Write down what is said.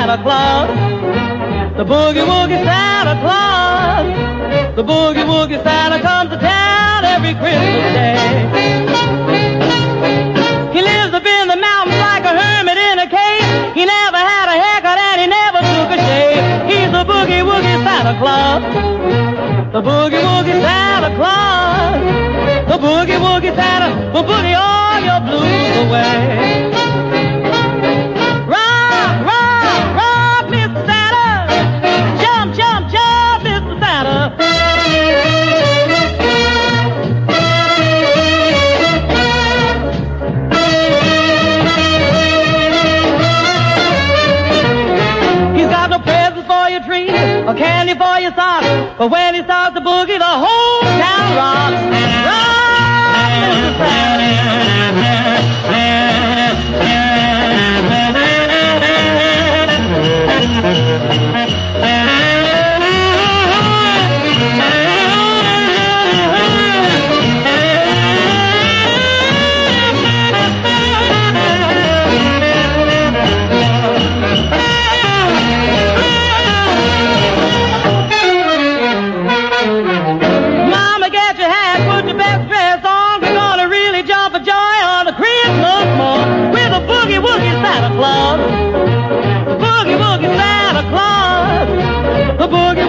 Santa Claus. The boogie woogie Santa Claus. The boogie woogie Santa comes to town every Christmas day. He lives up in the mountains like a hermit in a cave. He never had a haircut and he never took a shave. He's the boogie woogie Santa Claus. The boogie woogie Santa Claus. The boogie woogie Santa will boogie all your blues away. Rock, rock, rock, Mr. Santa. Jump, jump, jump, Mr. Santa. He's got no presents for your tree or candy for your socks, but when he starts to boogie, the whole town rocks. Rock, Mr. Santa. Mama, get your hat, put your best dress on. We're gonna really jump for joy on the Christmas morn with a boogie woogie Santa Claus. The boogie woogie Santa Claus. The boogie